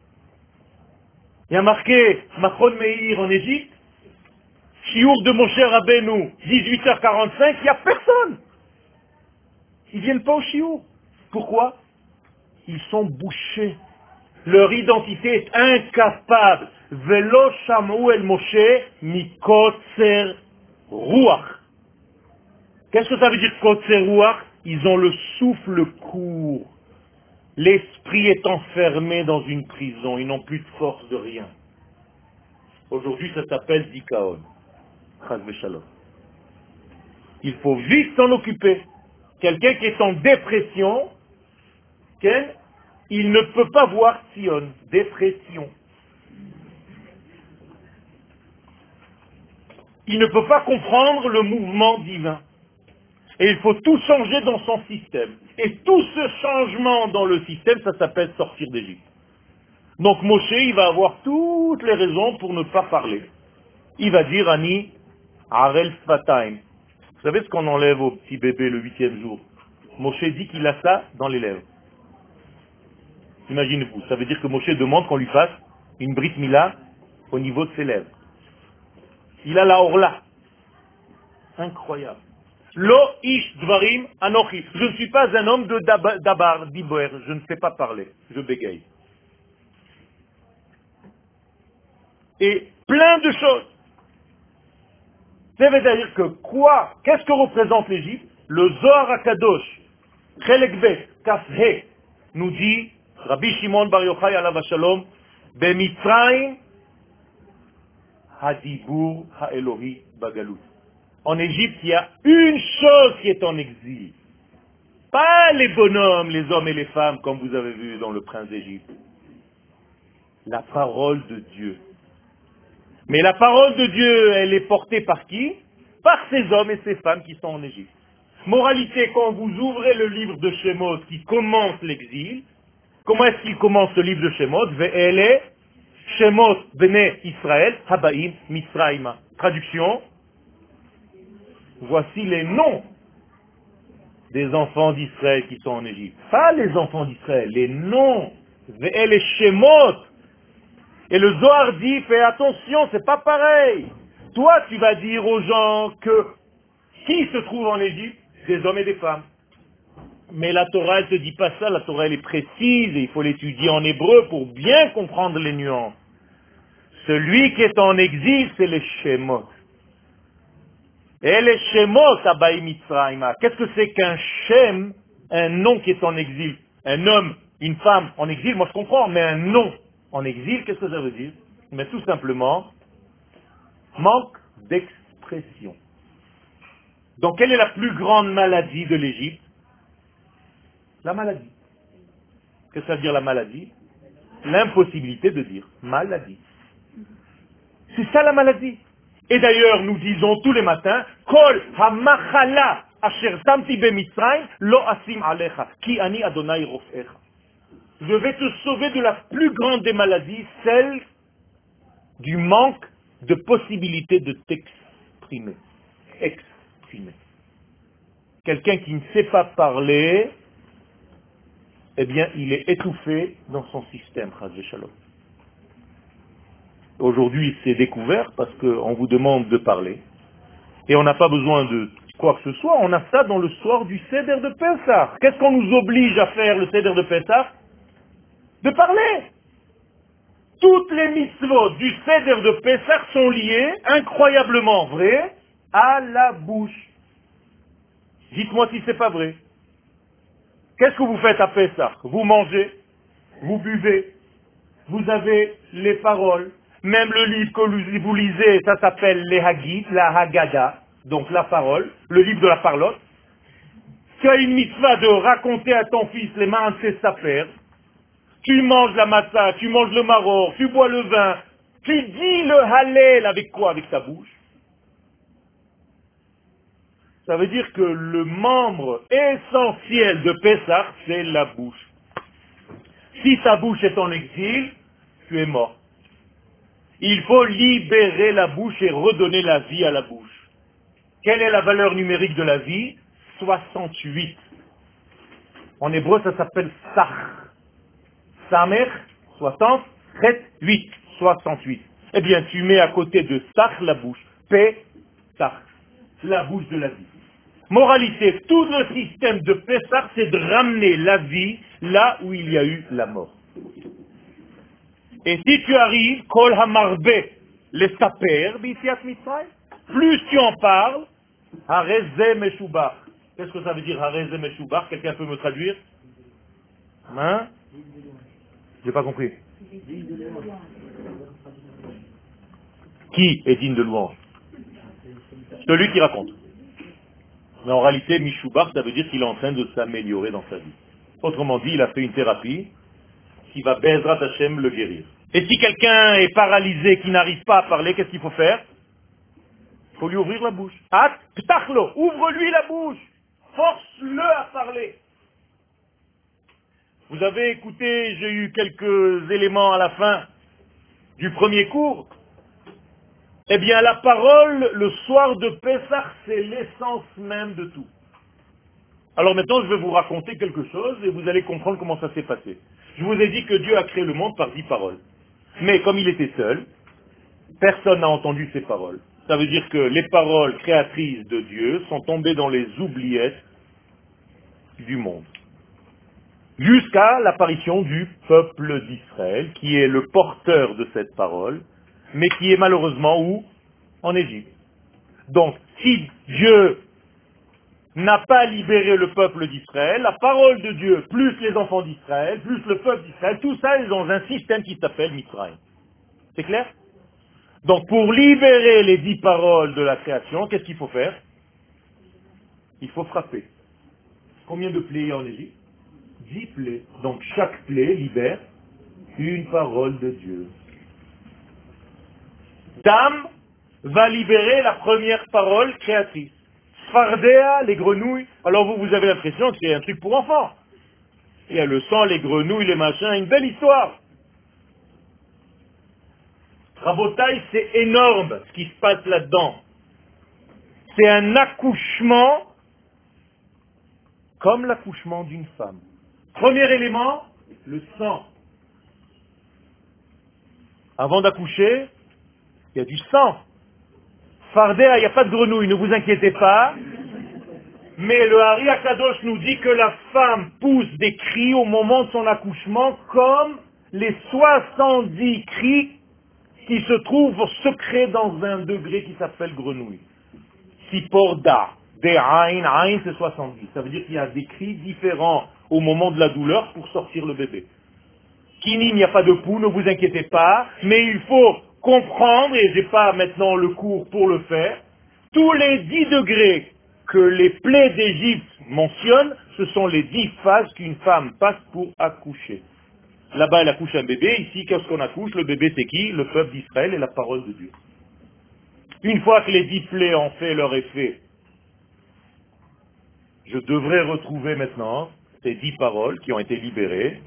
Il y a marqué Machon Meir en Égypte, Chiour de Moshe Rabbeinu, dix-huit heures quarante-cinq, il n'y a personne. Ils ne viennent pas au chiour. Pourquoi? Ils sont bouchés. Leur identité est incapable. Velo sham'u el Moshe mikotzer ruach. Qu'est-ce que ça veut dire kotzer ruach? Ils ont le souffle court. L'esprit est enfermé dans une prison. Ils n'ont plus de force de rien. Aujourd'hui, ça s'appelle dikaon. Chas v'shalom. Il faut vite s'en occuper. Quelqu'un qui est en dépression, quel il ne peut pas voir Sion, dépression. Il ne peut pas comprendre le mouvement divin. Et il faut tout changer dans son système. Et tout ce changement dans le système, ça s'appelle sortir d'Égypte. Donc Moshe, il va avoir toutes les raisons pour ne pas parler. Il va dire, Ani, Arel Fataim. Vous savez ce qu'on enlève au petit bébé le huitième jour? Moshe dit qu'il a ça dans les lèvres. Imaginez-vous, ça veut dire que Moshe demande qu'on lui fasse une brit mila au niveau de ses lèvres. Il a la orla. Incroyable. Lo ish dvarim anochi. Je ne suis pas un homme de dab- dabar, d'iboer. Je ne sais pas parler. Je bégaye. Et plein de choses. Ça veut dire que quoi? Qu'est-ce que représente l'Égypte? Le Zohar HaKadosh, Chelek Bet, Kaf He, nous dit Rabbi Shimon Bar Yochai alav shalom, Bemitzrayim Hadibur Haelohi Bagalut. En Égypte, il y a une chose qui est en exil. Pas les bonhommes, les hommes et les femmes, comme vous avez vu dans le Prince d'Égypte. La parole de Dieu. Mais la parole de Dieu, elle est portée par qui? Par ces hommes et ces femmes qui sont en Égypte. Moralité, quand vous ouvrez le livre de Shemot qui commence l'exil, comment est-ce qu'il commence ce livre de Shemot? Ve'ele Shemot bene Israël habaim Mitzrayma. Traduction, voici les noms des enfants d'Israël qui sont en Égypte. Pas les enfants d'Israël, les noms. Ve'ele Shemot. Et le Zohar dit, fais attention, c'est pas pareil. Toi, tu vas dire aux gens que qui se trouve en Égypte? Des hommes et des femmes. Mais la Torah, elle ne te dit pas ça. La Torah, elle est précise et il faut l'étudier en hébreu pour bien comprendre les nuances. Celui qui est en exil, c'est les Shemot. Et les Shemot, Abaï Mitzrayma. Qu'est-ce que c'est qu'un Shem, un nom qui est en exil? Un homme, une femme en exil, moi je comprends, mais un nom en exil, qu'est-ce que ça veut dire? Mais tout simplement, manque d'expression. Donc quelle est la plus grande maladie de l'Égypte? La maladie. Qu'est-ce que ça veut dire la maladie? L'impossibilité de dire maladie. C'est ça la maladie. Et d'ailleurs, nous disons tous les matins, Kol ha-machala asher samti bemitzrayim lo asim alecha, ki ani Adonai rofecha. Je vais te sauver de la plus grande des maladies, celle du manque de possibilité de t'exprimer. Exprimer. Quelqu'un qui ne sait pas parler, eh bien, il est étouffé dans son système, chas v'shalom. Aujourd'hui, c'est découvert parce qu'on vous demande de parler. Et on n'a pas besoin de quoi que ce soit. On a ça dans le soir du Seder de Pessah. Qu'est-ce qu'on nous oblige à faire le Seder de Pessah? De parler. Toutes les mitzvot du Seder de Pessah sont liées, incroyablement vraies, à la bouche. Dites-moi si c'est pas vrai. Qu'est-ce que vous faites à Pessah? Vous mangez, vous buvez, vous avez les paroles. Même le livre que vous lisez, ça s'appelle les Hagid, la Haggadah, donc la parole, le livre de la parlotte. Tu as une mitzvah de raconter à ton fils les Ma'aseh Saper. Tu manges la matzah, tu manges le maror, tu bois le vin, tu dis le Hallel avec quoi? Avec ta bouche. Ça veut dire que le membre essentiel de Pessah, c'est la bouche. Si ta bouche est en exil, tu es mort. Il faut libérer la bouche et redonner la vie à la bouche. Quelle est la valeur numérique de la vie? soixante-huit. En hébreu, ça s'appelle Sach. Samer, soixante, Chet, huit, soixante-huit. Eh bien, tu mets à côté de Sach la bouche. P, Sach, la bouche de la vie. Moralité, tout le système de Pessah, c'est de ramener la vie là où il y a eu la mort. Et si tu arrives, Kol Hamarbe, les saper, Bitiat Mitzrayim, plus tu en parles, Hareze Meshubach. Qu'est-ce que ça veut dire Hareze Meshubach? Quelqu'un peut me traduire? Hein? J'ai pas compris. Qui est digne de louange? Celui qui raconte. Mais en réalité, Mishubach, ça veut dire qu'il est en train de s'améliorer dans sa vie. Autrement dit, il a fait une thérapie qui va Bezrat Hashem le guérir. Et si quelqu'un est paralysé, qui n'arrive pas à parler, qu'est-ce qu'il faut faire? Il faut lui ouvrir la bouche. At, ptachlo, ouvre-lui la bouche. Force-le à parler. Vous avez écouté, j'ai eu quelques éléments à la fin du premier cours. Eh bien, la parole, le soir de Pessah, c'est l'essence même de tout. Alors maintenant, je vais vous raconter quelque chose et vous allez comprendre comment ça s'est passé. Je vous ai dit que Dieu a créé le monde par dix paroles. Mais comme il était seul, personne n'a entendu ces paroles. Ça veut dire que les paroles créatrices de Dieu sont tombées dans les oubliettes du monde. Jusqu'à l'apparition du peuple d'Israël, qui est le porteur de cette parole, mais qui est malheureusement où? En Égypte. Donc, si Dieu n'a pas libéré le peuple d'Israël, la parole de Dieu, plus les enfants d'Israël, plus le peuple d'Israël, tout ça est dans un système qui s'appelle Mitzrayim. C'est clair? Donc, pour libérer les dix paroles de la création, qu'est-ce qu'il faut faire? Il faut frapper. Combien de plaies il y a en Égypte? Dix plaies. Donc, chaque plaie libère une parole de Dieu. Dame va libérer la première parole créatrice. Sfardéa, les grenouilles. Alors vous, vous avez l'impression que c'est un truc pour enfants. Il y a le sang, les grenouilles, les machins, une belle histoire. Rabotaï, c'est énorme ce qui se passe là-dedans. C'est un accouchement comme l'accouchement d'une femme. Premier élément, le sang. Avant d'accoucher, il y a du sang. Fardéa, il n'y a pas de grenouille, ne vous inquiétez pas. Mais le Hari Akadosh nous dit que la femme pousse des cris au moment de son accouchement comme les soixante-dix cris qui se trouvent secrets dans un degré qui s'appelle grenouille. Siporda, des Ain, Ain c'est soixante-dix. Ça veut dire qu'il y a des cris différents au moment de la douleur pour sortir le bébé. Kini, il n'y a pas de pouls, ne vous inquiétez pas, mais il faut comprendre, et j'ai pas maintenant le cours pour le faire, tous les dix degrés que les plaies d'Égypte mentionnent, ce sont les dix phases qu'une femme passe pour accoucher. Là-bas, elle accouche un bébé, ici, qu'est-ce qu'on accouche? Le bébé, c'est qui? Le peuple d'Israël et la parole de Dieu. Une fois que les dix plaies ont fait leur effet, je devrais retrouver maintenant ces dix paroles qui ont été libérées.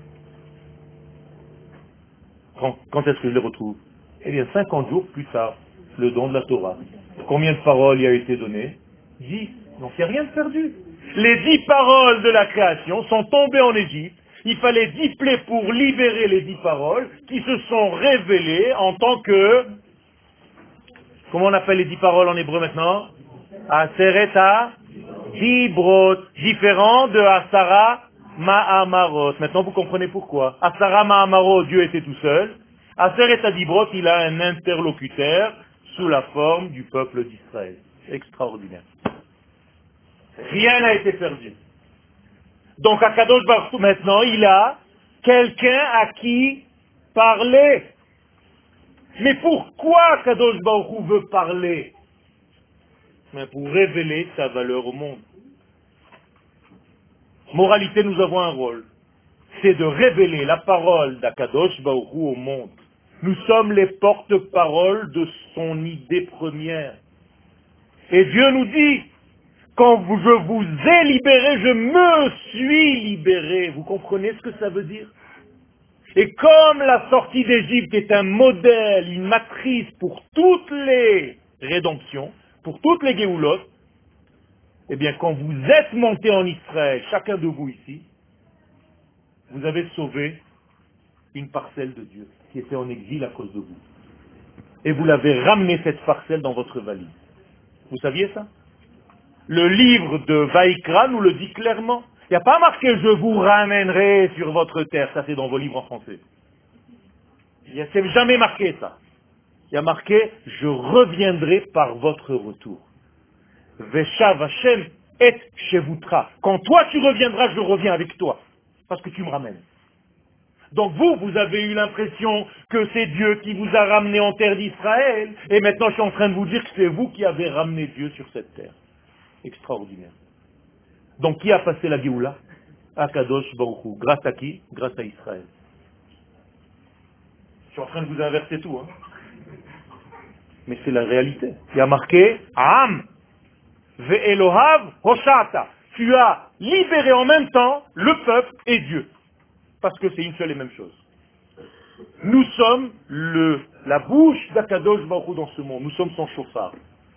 Quand, quand est-ce que je les retrouve? Eh bien, cinquante jours plus tard, le don de la Torah. Combien de paroles y a été donné? Dix. Donc, il n'y a rien de perdu. Les dix paroles de la création sont tombées en Égypte. Il fallait dix plaies pour libérer les dix paroles qui se sont révélées en tant que... Comment on appelle les dix paroles en hébreu maintenant? Asereta Dibrot. Différent de Asara Ma'amarot. Maintenant, vous comprenez pourquoi. Asara Ma'amarot, Dieu était tout seul. Asereta Dibrot, il a un interlocuteur sous la forme du peuple d'Israël. Extraordinaire. Rien n'a été perdu. Donc Akadosh Baruch Hu, maintenant, il a quelqu'un à qui parler. Mais pourquoi Akadosh Baruch Hu veut parler? Mais pour révéler sa valeur au monde. Moralité, nous avons un rôle. C'est de révéler la parole d'Akadosh Baruch Hu au monde. Nous sommes les porte-paroles de son idée première. Et Dieu nous dit, quand je vous ai libéré, je me suis libéré. Vous comprenez ce que ça veut dire? Et comme la sortie d'Égypte est un modèle, une matrice pour toutes les rédemptions, pour toutes les Géoulotes, eh bien quand vous êtes montés en Israël, chacun de vous ici, vous avez sauvé une parcelle de Dieu qui était en exil à cause de vous. Et vous l'avez ramené cette parcelle dans votre valise. Vous saviez ça? Le livre de Vaïkra nous le dit clairement. Il n'y a pas marqué « je vous ramènerai sur votre terre ». Ça, c'est dans vos livres en français. Il n'y a c'est jamais marqué ça. Il y a marqué « je reviendrai par votre retour ». Veshav Hashem et Shevutra. Quand toi tu reviendras, je reviens avec toi. Parce que tu me ramènes. Donc vous, vous avez eu l'impression que c'est Dieu qui vous a ramené en terre d'Israël. Et maintenant, je suis en train de vous dire que c'est vous qui avez ramené Dieu sur cette terre. Extraordinaire. Donc qui a passé la Géoula? Akadosh Baruch Hu. Grâce à qui? Grâce à Israël. Je suis en train de vous inverser tout. Hein. Mais c'est la réalité. Il y a marqué Am ve'Elohav Hoshata. Tu as libéré en même temps le peuple et Dieu. Parce que c'est une seule et même chose. Nous sommes le, la bouche d'Akadosh Baruch Hu dans ce monde. Nous sommes son chauffard.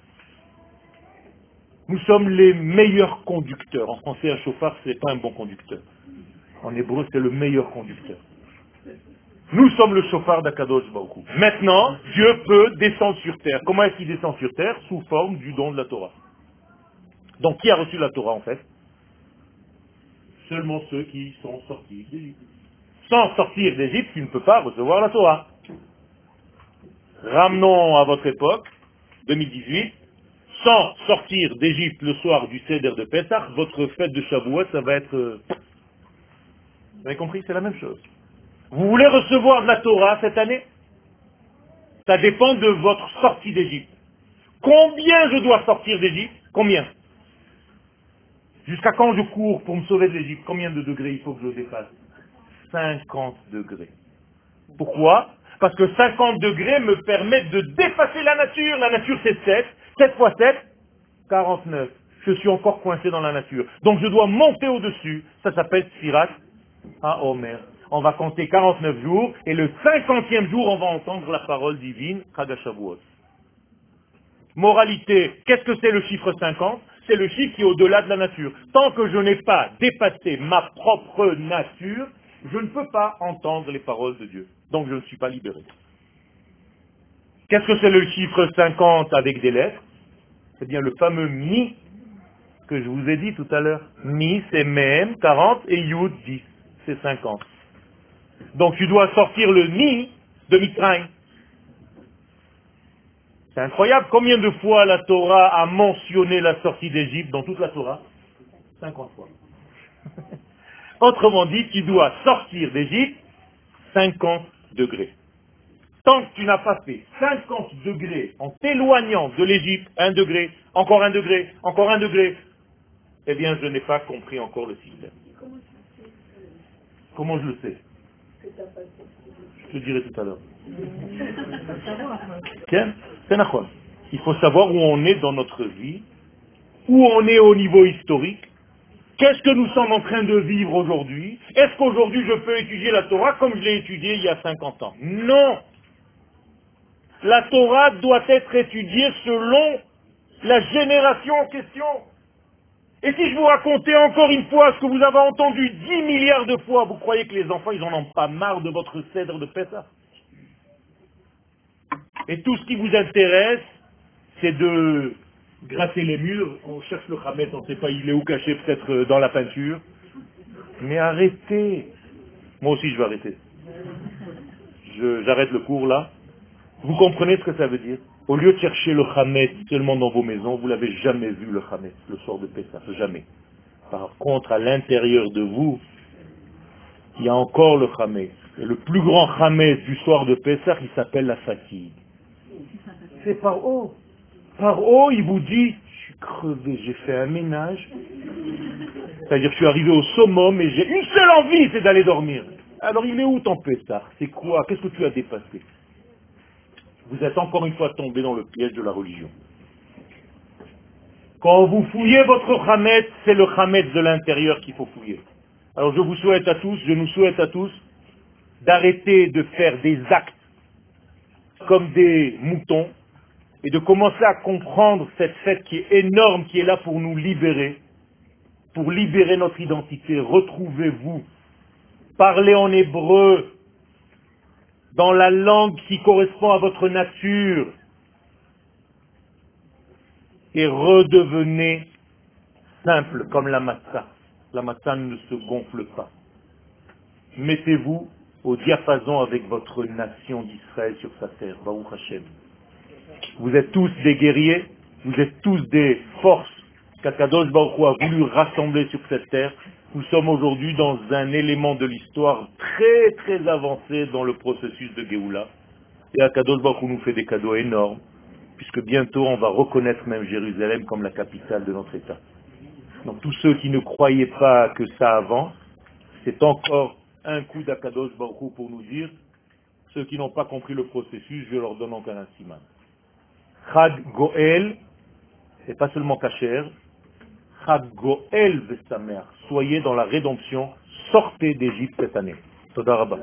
Nous sommes les meilleurs conducteurs. En français, un chauffard, ce n'est pas un bon conducteur. En hébreu, c'est le meilleur conducteur. Nous sommes le chauffard d'Akadosh Baruch Hu. Maintenant, Dieu peut descendre sur terre. Comment est-ce qu'il descend sur terre? Sous forme du don de la Torah. Donc, qui a reçu la Torah, en fait? Seulement ceux qui sont sortis d'Égypte. Sans sortir d'Égypte, tu ne peux pas recevoir la Torah. Ramenons à votre époque, deux mille dix-huit, sans sortir d'Égypte le soir du Seder de Pessah, votre fête de Shavuot, ça va être... Vous avez compris? C'est la même chose. Vous voulez recevoir de la Torah cette année? Ça dépend de votre sortie d'Égypte. Combien je dois sortir d'Égypte? Combien? Jusqu'à quand je cours pour me sauver de l'Égypte? Combien de degrés il faut que je dépasse? cinquante degrés. Pourquoi? Parce que cinquante degrés me permettent de dépasser la nature. La nature c'est sept. sept fois sept, quarante-neuf. Je suis encore coincé dans la nature. Donc je dois monter au-dessus. Ça s'appelle Sfirat HaOmer. On va compter quarante-neuf jours. Et le cinquantième jour, on va entendre la parole divine, Chag HaShavuot. Moralité, qu'est-ce que c'est le chiffre cinquante? C'est le chiffre qui est au-delà de la nature. Tant que je n'ai pas dépassé ma propre nature, je ne peux pas entendre les paroles de Dieu. Donc je ne suis pas libéré. Qu'est-ce que c'est le chiffre cinquante avec des lettres? C'est bien le fameux Mi que je vous ai dit tout à l'heure. Mi, c'est Mem, quarante, et Yud, dix. C'est cinquante. Donc tu dois sortir le Mi de Mitzrayim. C'est incroyable. Combien de fois la Torah a mentionné la sortie d'Égypte dans toute la Torah? cinquante fois. Autrement dit, tu dois sortir d'Égypte cinquante degrés. Tant que tu n'as pas fait cinquante degrés en t'éloignant de l'Égypte, un degré, encore un degré, encore un degré, eh bien je n'ai pas compris encore le système. Comment je le sais? Je te dirai tout à l'heure. Tiens, c'est nachon. Il faut savoir où on est dans notre vie, où on est au niveau historique. Qu'est-ce que nous sommes en train de vivre aujourd'hui? Est-ce qu'aujourd'hui je peux étudier la Torah comme je l'ai étudiée il y a cinquante ans? Non! La Torah doit être étudiée selon la génération en question. Et si je vous racontais encore une fois ce que vous avez entendu dix milliards de fois, vous croyez que les enfants, ils en ont pas marre de votre cèdre de Pessah? Et tout ce qui vous intéresse, c'est de gratter les murs. On cherche le Hamet, on ne sait pas il est où caché, peut-être dans la peinture. Mais arrêtez. Moi aussi, je vais arrêter. Je, j'arrête le cours là. Vous comprenez ce que ça veut dire? Au lieu de chercher le Hamet seulement dans vos maisons, vous l'avez jamais vu le Hamet, le soir de Pessah, jamais. Par contre, à l'intérieur de vous, il y a encore le Hametz. Et le plus grand Hametz du soir de Pessah, il s'appelle la fatigue. C'est par haut. Par haut, il vous dit, je suis crevé, j'ai fait un ménage. C'est-à-dire que je suis arrivé au summum et j'ai une seule envie, c'est d'aller dormir. Alors il est où ton Pessah? C'est quoi? Qu'est-ce que tu as dépassé? Vous êtes encore une fois tombé dans le piège de la religion. Quand vous fouillez votre Hametz, c'est le Hametz de l'intérieur qu'il faut fouiller. Alors je vous souhaite à tous, je nous souhaite à tous, d'arrêter de faire des actes comme des moutons et de commencer à comprendre cette fête qui est énorme, qui est là pour nous libérer, pour libérer notre identité. Retrouvez-vous, parlez en hébreu, dans la langue qui correspond à votre nature, et redevenez simple comme la matzah. La matzah ne se gonfle pas. Mettez-vous au diapason avec votre nation d'Israël sur sa terre. Baruch Hashem. Vous êtes tous des guerriers, vous êtes tous des forces qu'Akadosh Baruch Hu a voulu rassembler sur cette terre. Nous sommes aujourd'hui dans un élément de l'histoire très très avancé dans le processus de Géoula. Et Akadosh Baruch Hu nous fait des cadeaux énormes, puisque bientôt on va reconnaître même Jérusalem comme la capitale de notre État. Donc tous ceux qui ne croyaient pas que ça avance, c'est encore un coup d'Akadosh Baruch Hu pour nous dire, ceux qui n'ont pas compris le processus, je leur donne encore un siman. Chag Goel, et pas seulement Kacher, Chag Goel Vesameach, soyez dans la rédemption, sortez d'Égypte cette année. Toda Rabba.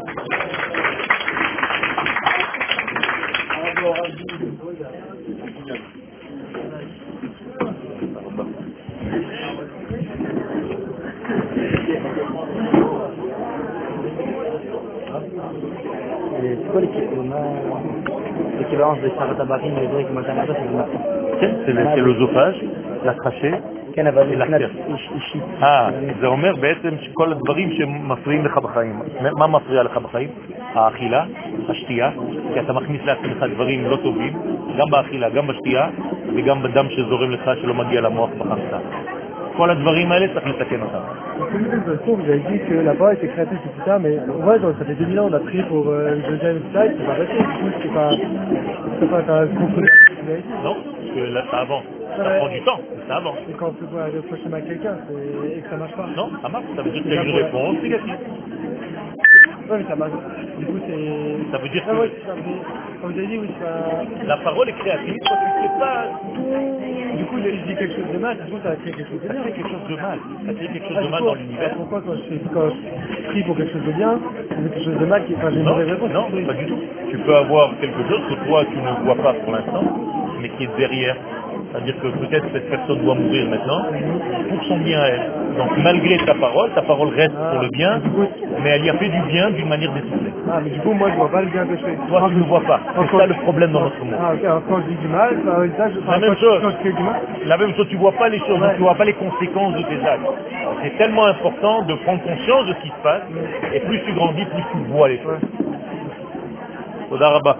C'est quoi l'équivalence de Sarah Tabarim et Grec Matanada? C'est l'œsophage, la trachée et l'artère. אה, זה אומר בעצם שכל הדברים שמפריעים לך בחיים. מה מפריע לך בחיים? האכילה, השתייה, כי אתה מכניס לעצמך דברים לא טובים, גם באכילה, גם בשתייה, וגם בדם שזורם לך שלא מגיע למוח בחמצן. כל הדברים האלה צריך לתקן אותם. Vous avez dit que la parole était créative et tout ça, mais ouais, ça fait deux mille ans on a pris pour euh, le deuxième slide, c'est pas passé, du coup c'est pas... C'est pas un contrôle. Non, parce que là ça avance. Ça ouais. Prend du temps, mais ça avance. Et quand on peut voir le prochain à quelqu'un et que ça marche pas. Non, ça marche, ça veut dire qu'il y a une réponse négative. Ouais, mais ça marche. Du coup, c'est... Ça veut dire que... Ah ouais, ça veut... Comme vous avez dit, oui, ça... La parole est créative, quand tu ne sais pas tout... Du coup, si je dis quelque chose de mal, du coup, ça va créer quelque chose de bien. Ça crée quelque chose de mal. Ça crée quelque chose ah, de mal coup, dans l'univers. Pourquoi quand je, fais, quand je prie pour quelque chose de bien, je fais quelque chose de mal qui... Enfin, j'ai une mauvaise réponse. Non, pas du tout. Tu peux avoir quelque chose que toi, tu ne vois pas pour l'instant, mais qui est derrière. C'est-à-dire que peut-être cette personne doit mourir maintenant pour son bien à elle. Donc malgré ta parole, ta parole reste ah, pour le bien, coup, mais elle y a fait du bien d'une manière détournée. Ah, mais du coup, moi je vois pas le bien que je fais. Toi, tu ne le vois pas. C'est ça le problème dans notre monde. Ah, ok. Alors quand je dis du mal, ça, je... La même quand, chose. Quand je fais du mal. La même chose, tu vois pas les choses, ouais. Tu vois pas les conséquences de tes actes. C'est tellement important de prendre conscience de ce qui se passe, et plus tu grandis, plus tu vois les choses. Toda Rabba.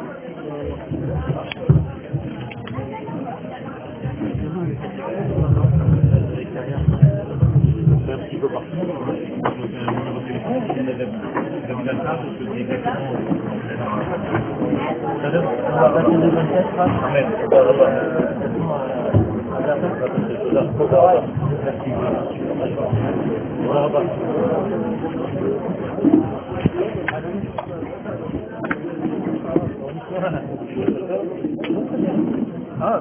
Un petit peu partout. Je me fais un numéro de téléphone, je me lève vingt-quatre, je te dis exactement. Ça donne à partir de vingt-sept, Amen. Merci. Ah.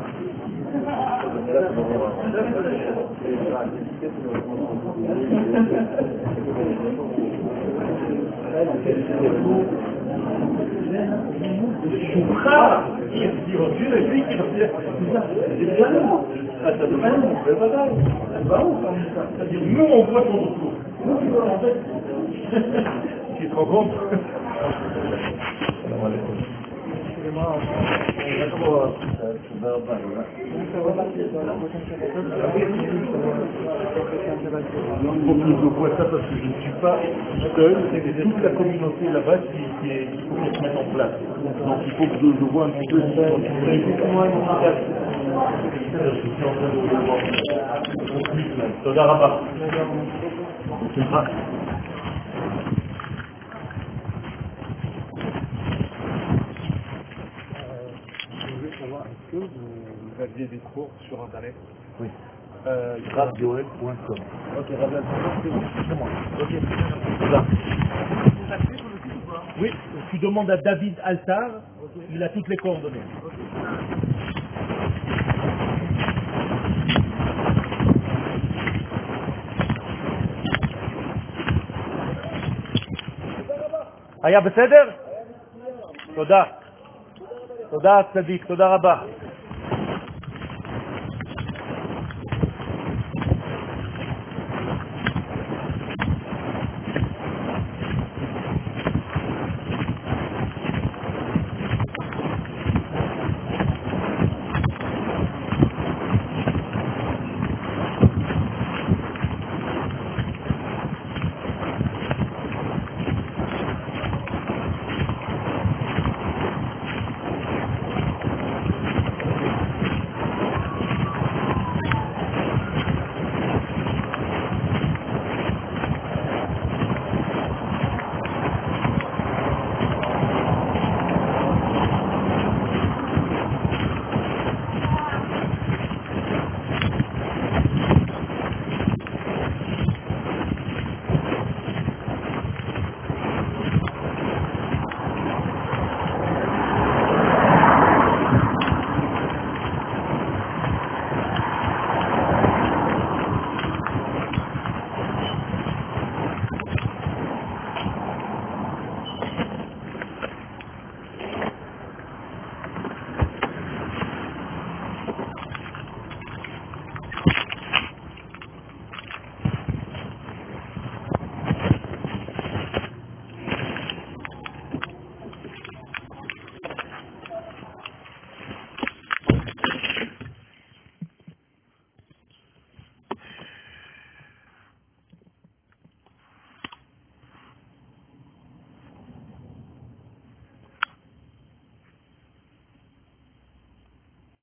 Nous on voit ton retour. Tu te rends compte? Il faut que je vois ça parce que je ne suis pas seul, c'est toute la communauté là-bas qui, qui est, il faut qu'on se mette en place. Donc il faut que je, je vois un petit peu ce qui תודה רבה. בשמחה. Est-ce que vous aviez des cours sur Internet? Oui. Euh, Radioel point com. Ok, Radioel point com, c'est bon. C'est moi. Ok. Voilà. Oui, tu demandes à David Altar, il a toutes les coordonnées. היה בסדר? תודה. תודה צדיק, תודה רבה.